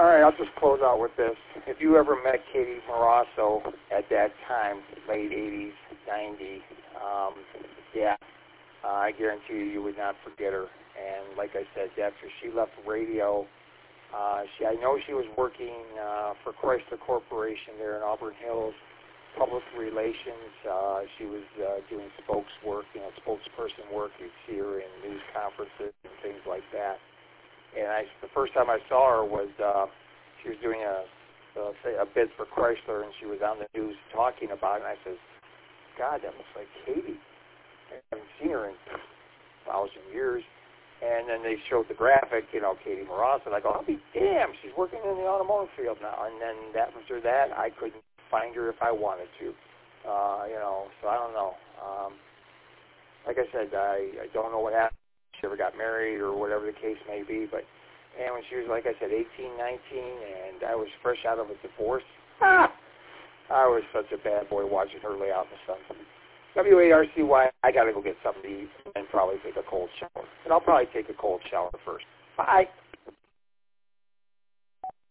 right, I'll just close out with this. If you ever met Katie Morasso at that time, late 80s, 90, I guarantee you would not forget her. And like I said, after she left radio, I know she was working for Chrysler Corporation there in Auburn Hills, public relations. She was doing spokesperson work. You'd see her in news conferences and things like that. And the first time I saw her was she was doing a bid for Chrysler, and she was on the news talking about it. And I said, God, that looks like Katie. I haven't seen her in 1,000 years. And then they showed the graphic, Katie Morasso, and I go, I'll be damned, she's working in the automotive field now. And then after that, I couldn't find her if I wanted to, so I don't know. Like I said, I don't know what happened. She ever got married or whatever the case may be, but when she was, like I said, 18, 19, and I was fresh out of a divorce, I was such a bad boy watching her lay out in the sun. WARCY, I got to go get something to eat and probably take a cold shower. And I'll probably take a cold shower first. Bye.